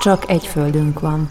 Csak egy földünk van.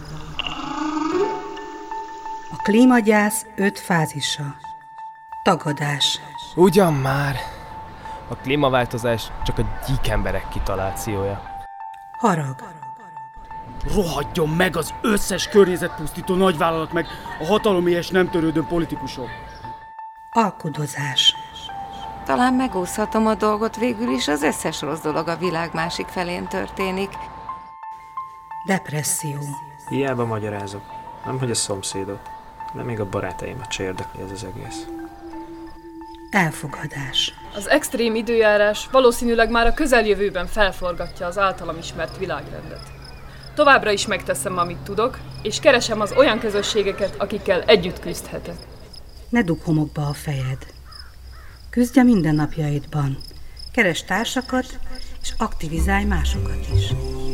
A klímagyász 5 fázisa. Tagadás. Ugyan már! A klímaváltozás csak a gyík emberek kitalációja. Harag. Rohadjon meg az összes környezetpusztító nagyvállalat meg a hataloméhes nem törődő politikusok. Alkudozás. Talán megúszhatom a dolgot, végül is az összes rossz dolog a világ másik felén történik. Depresszió. Hiába magyarázok. Nem, hogy a szomszédot, de még a barátaimat se érdekli ez az egész. Elfogadás. Az extrém időjárás valószínűleg már a közeljövőben felforgatja az általam ismert világrendet. Továbbra is megteszem, amit tudok, és keresem az olyan közösségeket, akikkel együtt küzdhetek. Ne dugd homokba a fejed. Küzdj a mindennapjaidban. Keresd társakat, és aktivizálj másokat is.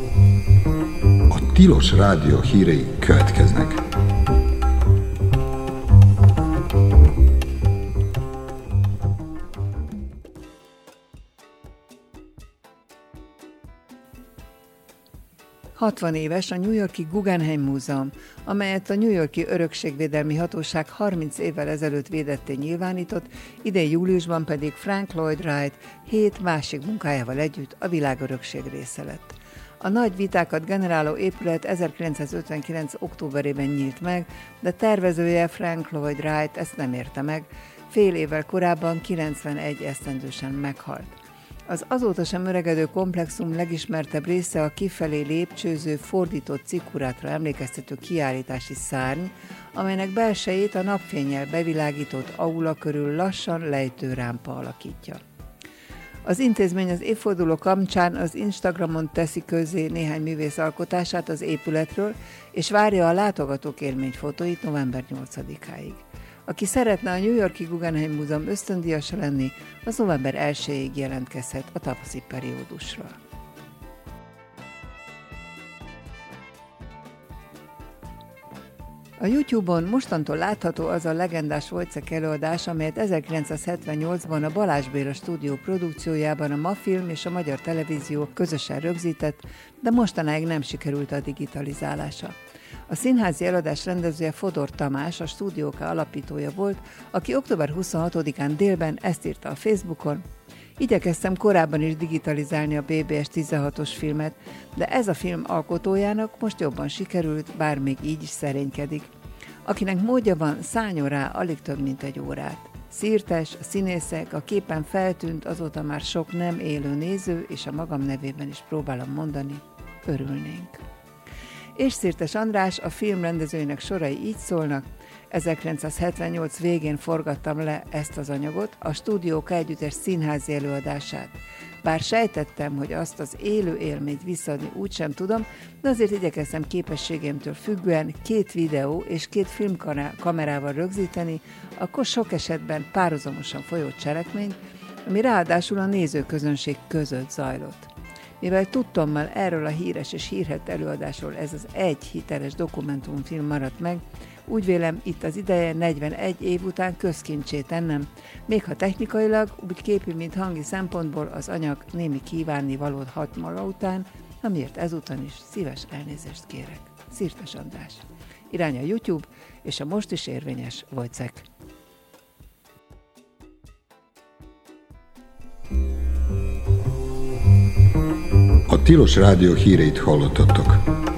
A Tilos Rádió hírei következnek. ...60 éves a New York-i Guggenheim Múzeum, amelyet a New York-i Örökségvédelmi Hatóság 30 évvel ezelőtt védetté nyilvánított, idén júliusban pedig Frank Lloyd Wright 7 másik munkájával együtt a világörökség része lett. A nagy vitákat generáló épület 1959. októberében nyílt meg, de tervezője Frank Lloyd Wright ezt nem érte meg, fél évvel korábban 91 esztendősen meghalt. Az azóta sem öregedő komplexum legismertebb része a kifelé lépcsőző, fordított cikkurátra emlékeztető kiállítási szárny, amelynek belsejét a napfénnyel bevilágított aula körül lassan lejtő rámpa alakítja. Az intézmény az évforduló kapcsán az Instagramon teszi közzé néhány művész alkotását az épületről, és várja a látogatók élményfotóit november 8-áig. Aki szeretne a New York-i Guggenheim Múzeum ösztöndíjasa lenni, az november 1-ig jelentkezhet a tavaszi periódusra. A YouTube-on mostantól látható az a legendás Wojciech előadás, amelyet 1978-ban a Balázs Béla stúdió produkciójában a Mafilm és a Magyar Televízió közösen rögzített, de mostanáig nem sikerült a digitalizálása. A színházi előadás rendezője Fodor Tamás, a Stúdióka alapítója volt, aki október 26-án délben ezt írta a Facebookon: igyekeztem korábban is digitalizálni a BBS 16-os filmet, de ez a film alkotójának most jobban sikerült, bár még így is szerénykedik. Akinek módja van, szálljon rá alig több mint egy órát. Szirtes, a színészek, a képen feltűnt azóta már sok nem élő néző, és a magam nevében is próbálom mondani, örülnénk. És Szirtes András, a film rendezőinek sorai így szólnak: 1978 végén forgattam le ezt az anyagot, a Stúdióka együttes színházi előadását. Bár sejtettem, hogy azt az élő élményt visszaadni úgysem tudom, de azért igyekeztem képességemtől függően 2 videó és 2 filmkamerával rögzíteni, akkor sok esetben párhuzamosan folyó cselekményt, ami ráadásul a nézőközönség között zajlott. Mivel tudtommal erről a híres és hírhedt előadásról ez az egy hiteles dokumentumfilm maradt meg, úgy vélem, itt az ideje 41 év után közkincsé tennem, még ha technikailag, úgy képi, mint hangi szempontból az anyag némi kívánni valót hat maga után, amiért ezúton is szíves elnézést kérek. Szirtes András. Irány a YouTube és a most is érvényes Wojciech. A Tilos Rádió híreit hallottatok.